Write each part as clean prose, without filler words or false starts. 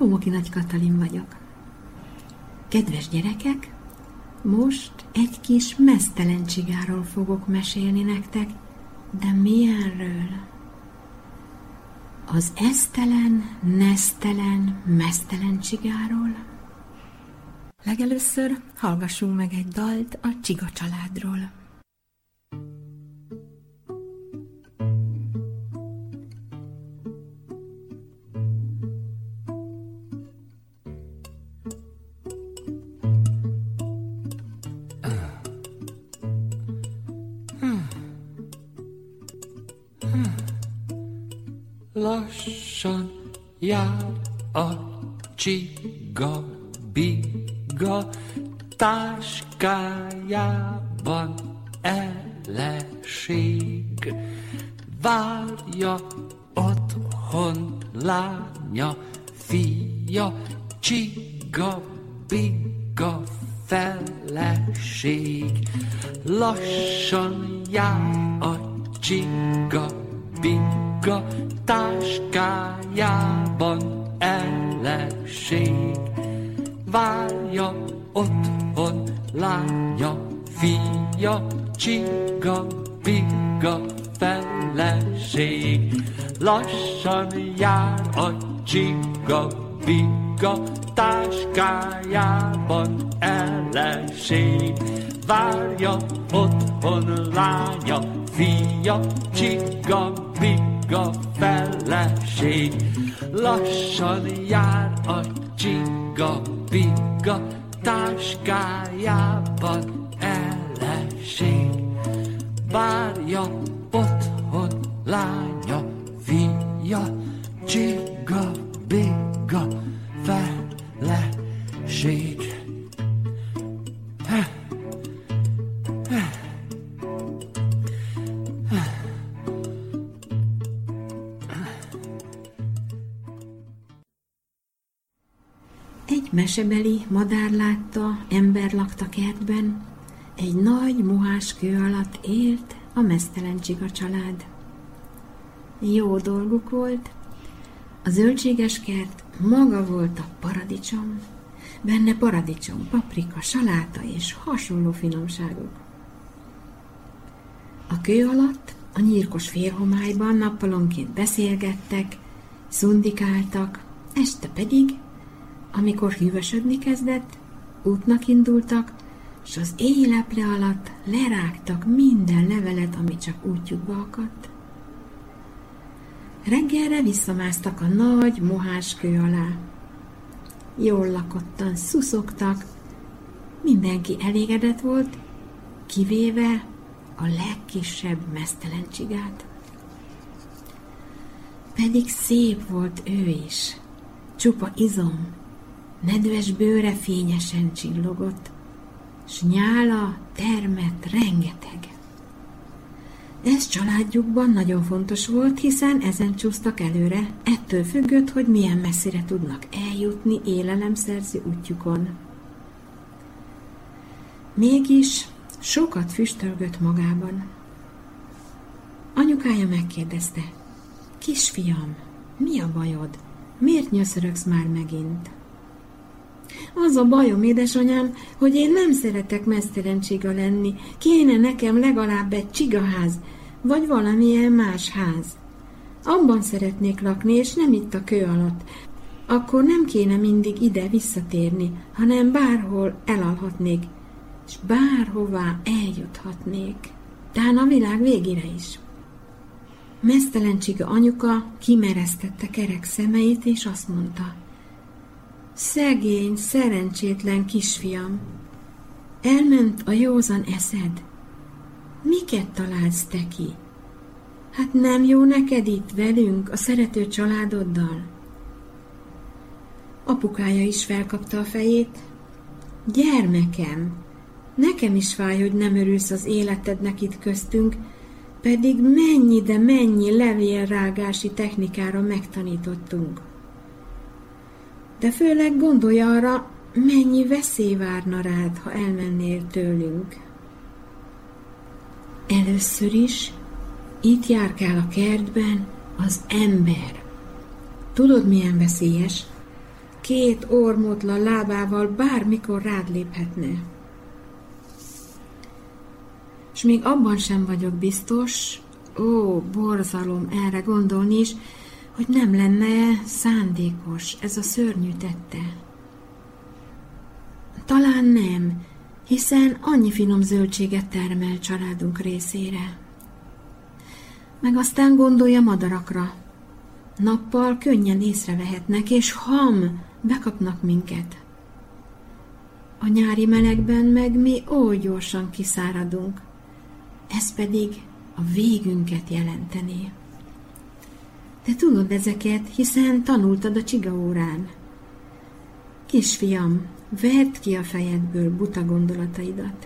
Homoki Nagy Katalin vagyok. Kedves gyerekek, most egy kis meztelen csigáról fogok mesélni nektek, de milyenről? Az esztelen, nesztelen, meztelen csigáról. Legelőször hallgassunk meg egy dalt a Csiga családról. Lassan jár a csiga biga, táskájában eleség. Várja otthon lánya, fia, csiga biga feleség. Lassan jár a csiga biga, táskájában eleség. Várja otthon lánya, fia, csiga biga feleség. Lassan jár a csiga biga, táskájában eleség. Várja otthon lánya, fia, csiga biga feleség. Lassan jár a csiga biga, táskájában eleség. Várja otthon lánya, fia, csiga biga feleség. Egy mesebeli madár látta, ember lakta kertben, egy nagy mohás kő alatt élt a meztelen csiga család. Jó dolguk volt, a zöldséges kert maga volt a paradicsom, benne paradicsom, paprika, saláta és hasonló finomságok. A kő alatt a nyírkos félhomályban nappalonként beszélgettek, szundikáltak, este pedig, amikor hűvösödni kezdett, útnak indultak, s az éjleple alatt lerágtak minden levelet, ami csak útjukba akadt. Reggelre visszamásztak a nagy mohás kő alá. Jól lakottan szuszogtak, mindenki elégedett volt, kivéve a legkisebb meztelen csigát. Pedig szép volt ő is, csupa izom, nedves bőre fényesen csillogott, s nyála termett rengeteg. Ez családjukban nagyon fontos volt, hiszen ezen csúsztak előre, ettől függött, hogy milyen messzire tudnak eljutni élelemszerző útjukon. Mégis sokat füstölgött magában. Anyukája megkérdezte: kisfiam, mi a bajod? Miért nyöszörögsz már megint? Az a bajom, édesanyám, hogy én nem szeretek meztelen csiga lenni. Kéne nekem legalább egy csigaház, vagy valamilyen más ház. Abban szeretnék lakni, és nem itt a kő alatt. Akkor nem kéne mindig ide visszatérni, hanem bárhol elalhatnék, és bárhová eljuthatnék. Tán a világ végére is. Meztelen csiga anyuka kimeresztette kerek szemeit, és azt mondta: szegény, szerencsétlen kisfiam, elment a józan eszed. Miket találsz te ki? Hát nem jó neked itt velünk, a szerető családoddal? Apukája is felkapta a fejét. Gyermekem, nekem is fáj, hogy nem örülsz az életednek itt köztünk, pedig mennyi, de mennyi levélrágási technikára megtanítottunk. De főleg gondolj arra, mennyi veszély várna rád, ha elmennél tőlünk. Először is itt járkál a kertben az ember. Tudod, milyen veszélyes? 2 ormótlan lábával bármikor rád léphetne. S még abban sem vagyok biztos, borzalom erre gondolni is, hogy nem lenne szándékos ez a szörnyű tette. Talán nem, hiszen annyi finom zöldséget termel családunk részére. Meg aztán gondolja madarakra. Nappal könnyen észrevehetnek, és bekapnak minket. A nyári melegben meg mi oly gyorsan kiszáradunk. Ez pedig a végünket jelentené. Te tudod ezeket, hiszen tanultad a csigaórán. Kisfiam, verd ki a fejedből buta gondolataidat.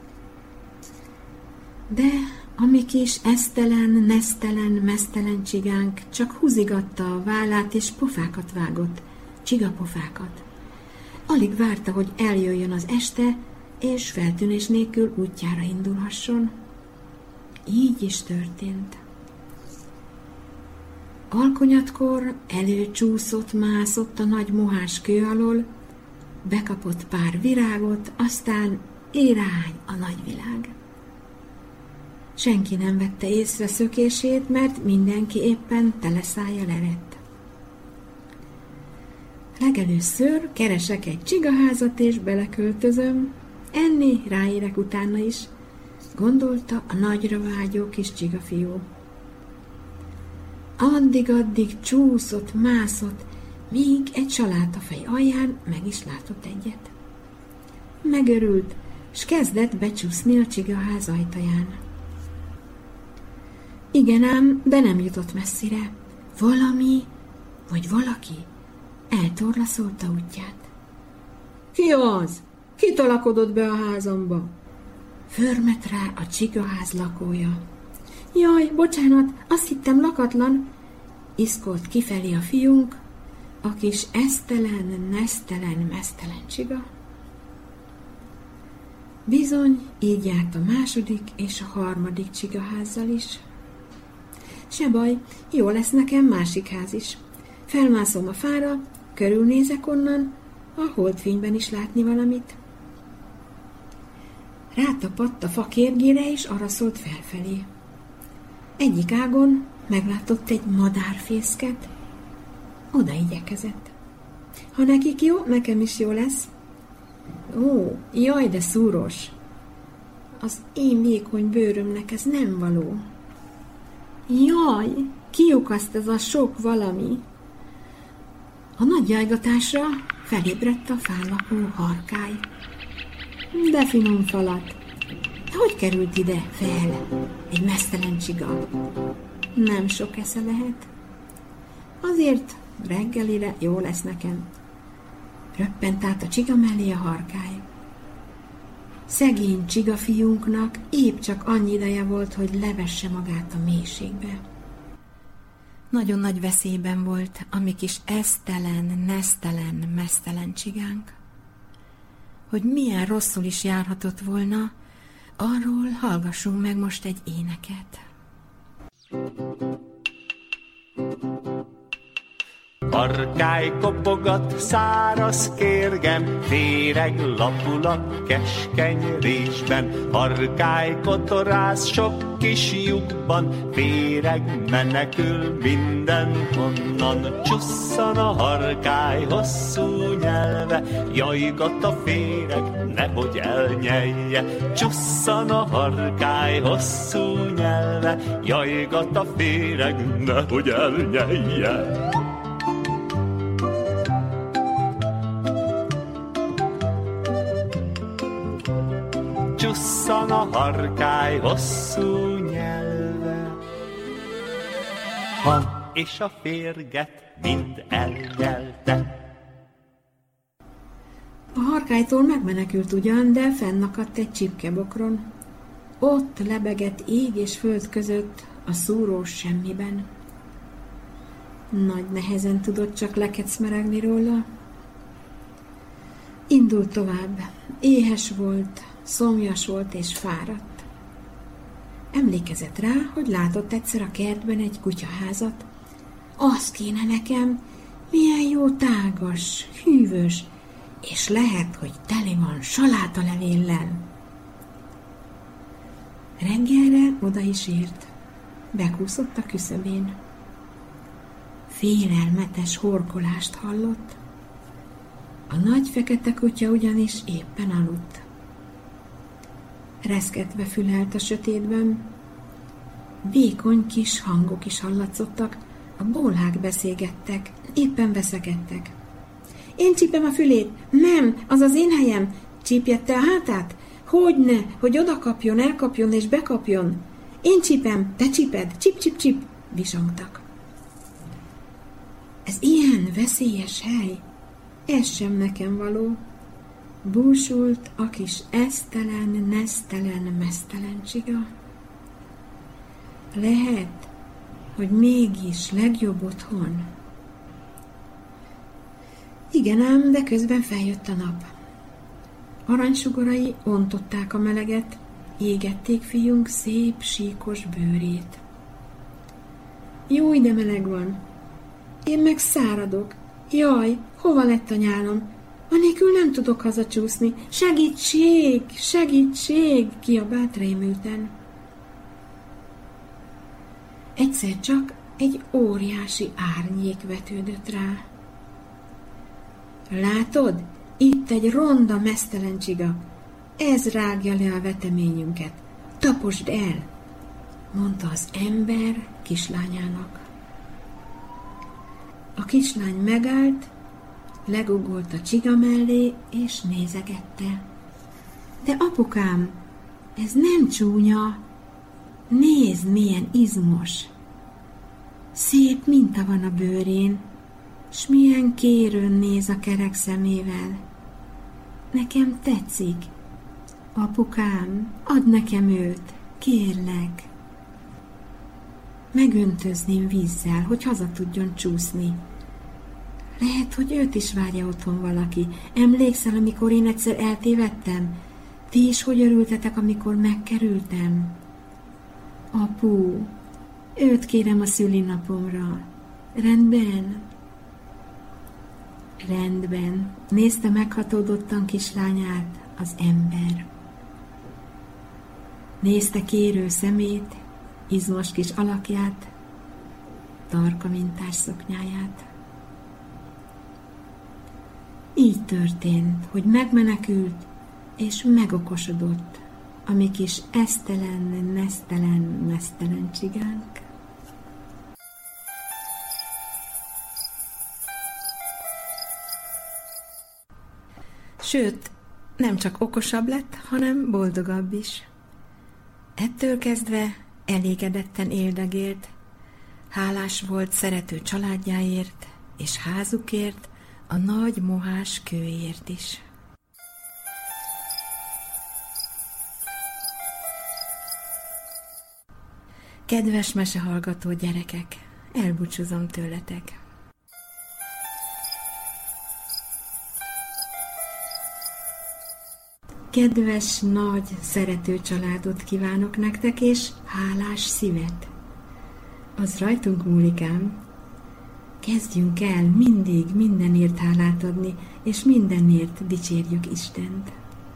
De a mi kis esztelen, nesztelen, mesztelen csigánk csak húzigatta a vállát és pofákat vágott, csigapofákat. Alig várta, hogy eljöjjön az este, és feltűnés nélkül útjára indulhasson. Így is történt. Alkonyatkor mászott a nagy mohás kő alól, bekapott pár virágot, aztán irány a nagyvilág. Senki nem vette észre szökését, mert mindenki éppen teleszájjal evett. Legelőször keresek egy csigaházat és beleköltözöm, enni ráérek utána is, gondolta a nagyra vágyó kis csigafiú. Addig-addig mászott, míg egy salátafej alján meg is látott egyet. Megörült, s kezdett becsúszni a csigaház ajtaján. Igen ám, de nem jutott messzire. Valami, vagy valaki eltorlaszolta útját. Ki az? Ki tolakodott be a házamba? Förmet rá a csigaház lakója. Jaj, bocsánat, azt hittem lakatlan, iszkolt kifelé a fiunk, a kis esztelen, nesztelen, mesztelen csiga. Bizony, így járt a második és a harmadik csigaházzal is. Se baj, jó lesz nekem másik ház is. Felmászom a fára, körülnézek onnan, a holdfényben is látni valamit. Rátapadt a fa kérgére, és arra szólt felfelé. Egyik ágon meglátott egy madárfészket, oda igyekezett. Ha nekik jó, nekem is jó lesz. Jaj, de szúros! Az én vékony bőrömnek ez nem való. Jaj, kiukaszt ez a sok valami. A nagy jajgatásra felébredt a fán lakó harkály. De finom falat! Hogy került ide fel egy mesztelen csiga? Nem sok esze lehet. Azért reggelire jó lesz nekem. Röppent át a csiga mellé a harkály. Szegény csigafiunknak épp csak annyi ideje volt, hogy levesse magát a mélységbe. Nagyon nagy veszélyben volt a mi kis esztelen, nesztelen, mesztelen csigánk. Hogy milyen rosszul is járhatott volna, arról hallgassunk meg most egy éneket. Harkály kopogat, száraz kérgem, féreg lapul a keskeny résben. Harkály kotorász sok kis lyukban, féreg menekül mindenhonnan. Csusszan a harkály hosszú nyelve, jajgat a féreg, nehogy elnyelje. Csusszan a harkály hosszú nyelve, jajgat a féreg, nehogy elnyelje. Csusszan a harkály hosszú nyelve, és a férget mind elnyelte. A harkálytól megmenekült ugyan, de fennakadt egy csipkebokron. Ott lebegett ég és föld között a szúrós semmiben. Nagy nehezen tudott csak lekecmeregni róla. Indult tovább. Éhes volt, szomjas volt és fáradt. Emlékezett rá, hogy látott egyszer a kertben egy kutyaházat. Az kéne nekem, milyen jó tágas, hűvös, és lehet, hogy tele van salátalevéllel. Reggelre oda is ért, bekúszott a küszöbén. Félelmetes horkolást hallott. A nagy fekete kutya ugyanis éppen aludt. Reszketve fülelt a sötétben, vékony kis hangok is hallatszottak, a bólhák beszélgettek, éppen veszekedtek. Én csípem a fülét, nem, az az én helyem, csípjette a hátát? Hogyne, hogy oda kapjon, elkapjon és bekapjon. Én csípem, te csíped, csip-csip-csip, visongtak. Ez ilyen veszélyes hely, ez sem nekem való. Búsult a kis esztelen, nesztelen, mesztelen csiga. Lehet, hogy mégis legjobb otthon. Igen ám, de közben feljött a nap. Aranysugarai ontották a meleget, égették fiunk szép, síkos bőrét. Jó, ide meleg van. Én meg száradok. Jaj, hova lett a nyálom? Anélkül nem tudok hazacsúszni. Segítség, segítség, kiabált rémülten. Egyszer csak egy óriási árnyék vetődött rá. Látod? Itt egy ronda, mesztelen csiga. Ez rágja le a veteményünket. Taposd el, mondta az ember kislányának. A kislány megállt, legugolt a csiga mellé, és nézegette. De apukám, ez nem csúnya. Nézd, milyen izmos. Szép minta van a bőrén, s milyen kérőn néz a kerek szemével. Nekem tetszik. Apukám, add nekem őt, kérlek. Megöntözném vízzel, hogy haza tudjon csúszni. Lehet, hogy őt is várja otthon valaki. Emlékszel, amikor én egyszer eltévedtem? Ti is hogy örültetek, amikor megkerültem? Apu, őt kérem a szülinapomra. Rendben? Rendben. Nézte meghatódottan kislányát az ember. Nézte kérő szemét, izmos kis alakját, tarka mintás szoknyáját. Így történt, hogy megmenekült és megokosodott a mi kis esztelen, nesztelen, mesztelen csigánk. Sőt, nem csak okosabb lett, hanem boldogabb is. Ettől kezdve elégedetten éldegélt, hálás volt szerető családjáért és házukért, a nagy mohás kőért is. Kedves mesehallgató gyerekek, elbúcsúzom tőletek. Kedves, nagy, szerető családot kívánok nektek, és hálás szívet. Az rajtunk múlik ám. Kezdjünk el mindig mindenért hálát adni, és mindenért dicsérjük Istent.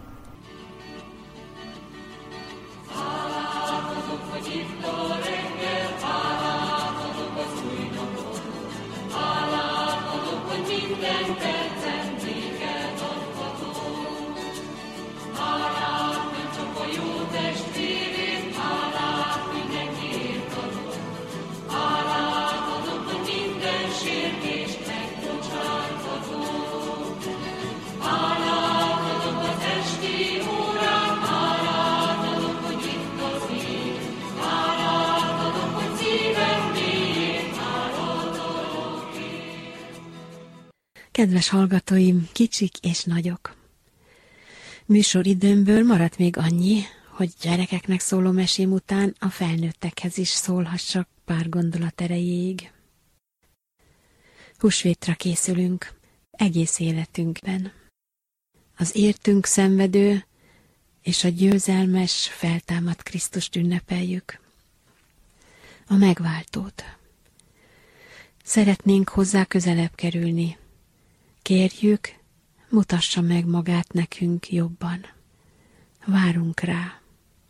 Kedves hallgatóim, kicsik és nagyok! Műsoridőmből maradt még annyi, hogy gyerekeknek szóló mesém után a felnőttekhez is szólhassak pár gondolat erejéig. Húsvétra készülünk egész életünkben. Az értünk szenvedő és a győzelmes, feltámadt Krisztust ünnepeljük. A megváltót. Szeretnénk hozzá közelebb kerülni, Kérjük, mutassa meg magát nekünk jobban. Várunk rá.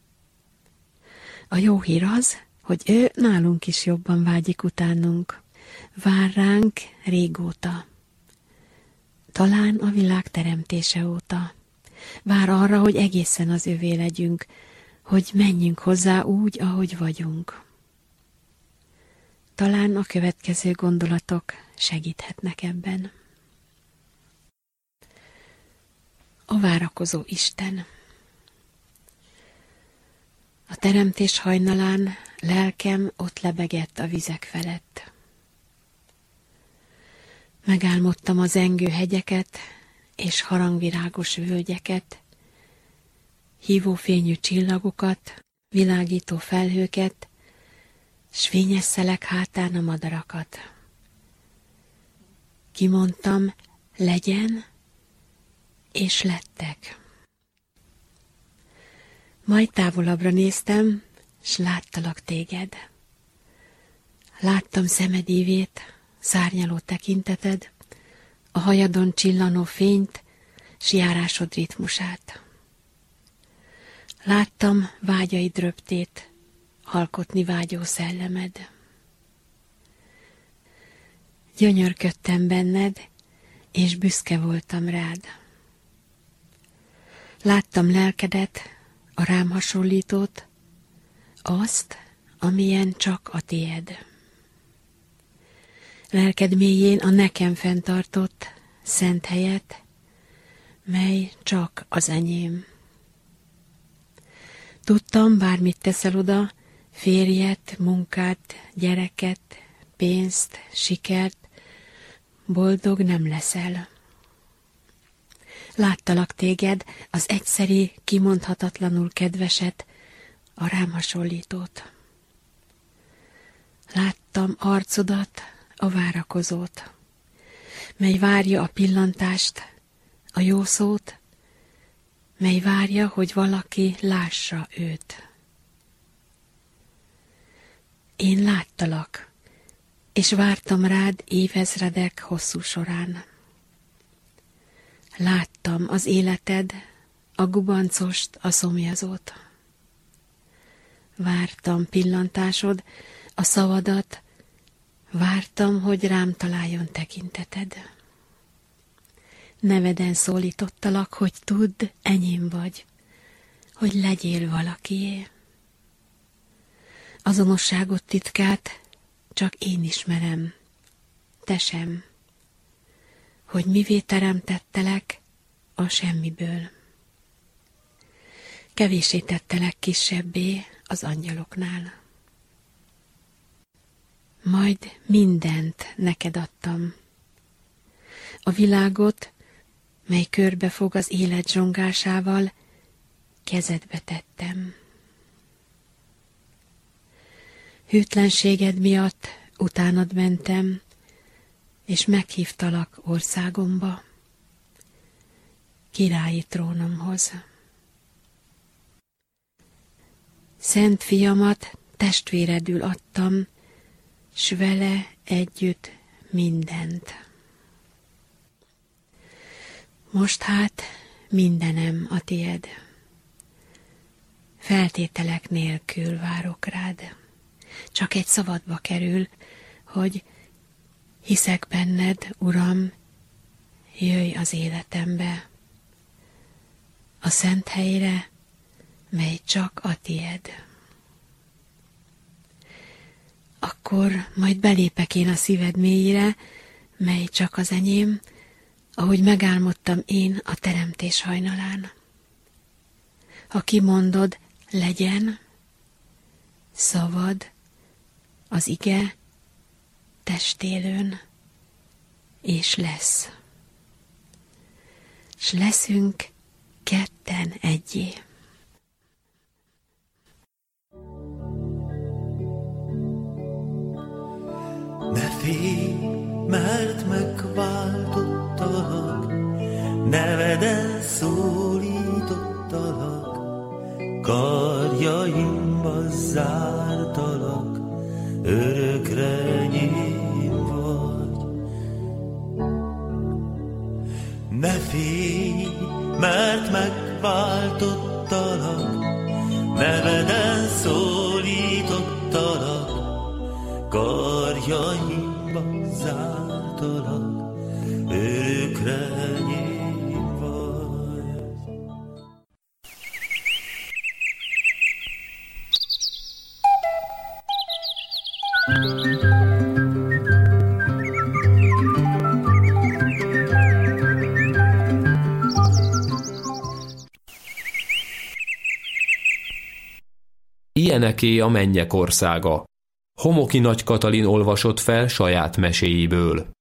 A jó hír az, hogy ő nálunk is jobban vágyik utánunk. Vár ránk régóta. Talán a világ teremtése óta. Vár arra, hogy egészen az övé legyünk, hogy menjünk hozzá úgy, ahogy vagyunk. Talán a következő gondolatok segíthetnek ebben. A várakozó Isten. A teremtés hajnalán lelkem ott lebegett a vizek felett. Megálmodtam az zengő hegyeket és harangvirágos völgyeket, hívófényű csillagokat, világító felhőket, s fényes szelek hátán a madarakat. Kimondtam, legyen, és lettek. Majd távolabbra néztem, s láttalak téged. Láttam szemed ívét, szárnyaló tekinteted, a hajadon csillanó fényt, s járásod ritmusát. Láttam vágyaid röptét, alkotni vágyó szellemed. Gyönyörködtem benned, és büszke voltam rád. Láttam lelkedet, a rám hasonlítót, azt, amilyen csak a tied. Lelked mélyén a nekem fenntartott szent helyet, mely csak az enyém. Tudtam, bármit teszel oda, férjet, munkát, gyereket, pénzt, sikert, boldog nem leszel. Láttalak téged, az egyszeri, kimondhatatlanul kedveset, a rám hasonlítót. Láttam arcodat, a várakozót, mely várja a pillantást, a jó szót, mely várja, hogy valaki lássa őt. Én láttalak, és vártam rád évezredek hosszú során. Láttam az életed, a gubancost, a szomjazót. Vártam pillantásod, a szavadat, vártam, hogy rám találjon tekinteted. Neveden szólítottalak, hogy tudd, enyém vagy, hogy legyél valakié. Azonosságot titkát csak én ismerem, te sem, hogy mivé teremtettelek a semmiből. Kevéssé tettelek kisebbé az angyaloknál. Majd mindent neked adtam. A világot, mely körbefog az élet zsongásával, kezedbe tettem. Hűtlenséged miatt utánad mentem, és meghívtalak országomba, királyi trónomhoz. Szent fiamat testvéredül adtam, s vele együtt mindent. Most hát mindenem a tied. Feltételek nélkül várok rád. Csak egy szavadba kerül, hogy hiszek benned, Uram, jöjj az életembe, a szent helyre, mely csak a tied. Akkor majd belépek én a szíved mélyére, mely csak az enyém, ahogy megálmodtam én a teremtés hajnalán. Ha kimondod, legyen, szavad, az ige testélőn, és lesz. S leszünk ketten egyé. Ne félj, mert megváltottalak, neveden szólítottalak, karjaimba zártalak, örökre enyém vagy. Ne félj, mert megváltottalak, neveden szólítottalak, karjaimba zártalak, örökre enyém vagy. Ilyeneké a mennyek országa. Homoki Nagy Katalin olvasott fel saját meséiből.